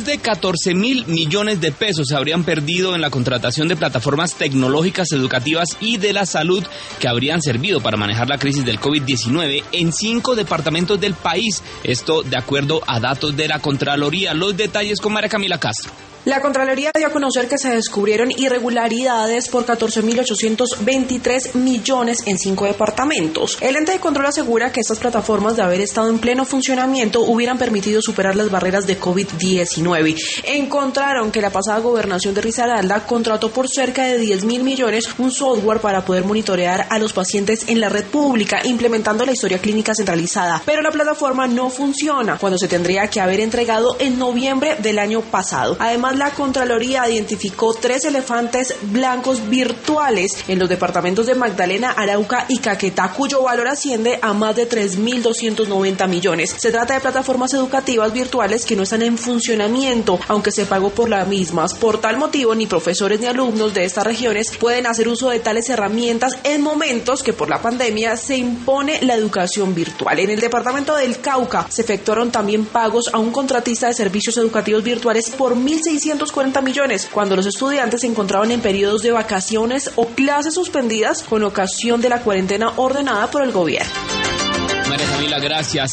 de 14.000 millones de pesos se habrían perdido en la contratación de plataformas tecnológicas educativas y de la salud que habrían servido para manejar la crisis del COVID-19 en 5 departamentos del país. Esto de acuerdo a datos de la Contraloría. Los detalles con María Camila Castro. La Contraloría dio a conocer que se descubrieron irregularidades por 14.823 millones en 5 departamentos. El ente de control asegura que estas plataformas, de haber estado en pleno funcionamiento, hubieran permitido superar las barreras de COVID-19. Encontraron que la pasada gobernación de Risaralda contrató por cerca de 10.000 millones un software para poder monitorear a los pacientes en la red pública, implementando la historia clínica centralizada. Pero la plataforma no funciona, cuando se tendría que haber entregado en noviembre del año pasado. Además, la Contraloría identificó 3 elefantes blancos virtuales en los departamentos de Magdalena, Arauca y Caquetá, cuyo valor asciende a más de 3.290 millones. Se trata de plataformas educativas virtuales que no están en funcionamiento, aunque se pagó por las mismas. Por tal motivo, ni profesores ni alumnos de estas regiones pueden hacer uso de tales herramientas en momentos que por la pandemia se impone la educación virtual. En el departamento del Cauca se efectuaron también pagos a un contratista de servicios educativos virtuales por 1.640 millones, cuando los estudiantes se encontraban en periodos de vacaciones o clases suspendidas con ocasión de la cuarentena ordenada por el gobierno. María Camila, gracias.